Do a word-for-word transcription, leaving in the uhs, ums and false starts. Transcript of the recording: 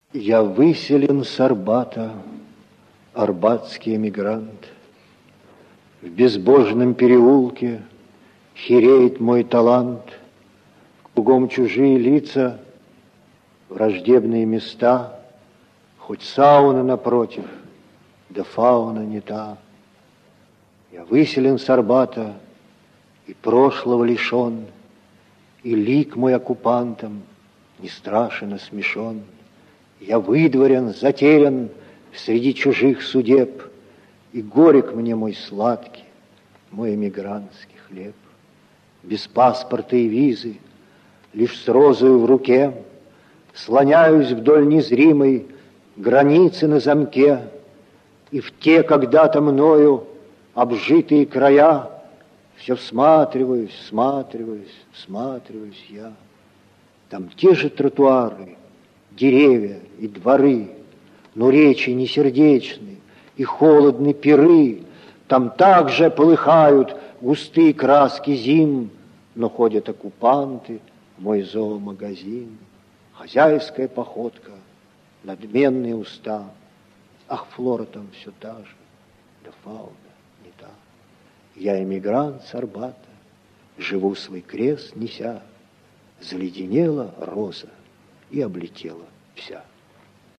Я выселен с Арбата, арбатский эмигрант. В безбожном переулке хереет мой талант. Кругом чужие лица, враждебные места, хоть сауна напротив, да фауна не та. Я выселен с Арбата и прошлого лишен, и лик мой оккупантом не страшен, а смешон. Я выдворен, затерян среди чужих судеб, и горек мне мой сладкий, мой эмигрантский хлеб. Без паспорта и визы, лишь с розою в руке, слоняюсь вдоль незримой границы на замке, и в те когда-то мною обжитые края все всматриваюсь, всматриваюсь, всматриваюсь я. Там те же тротуары, деревья и дворы, но речи несердечны и холодны пиры. Там также полыхают густые краски зим, но ходят оккупанты в мой зоомагазин. Хозяйская походка, надменные уста. Ах, флора там все та же, да фауна не та. Я эмигрант с Арбата, живу свой крест неся. Заледенела роза и облетела вся.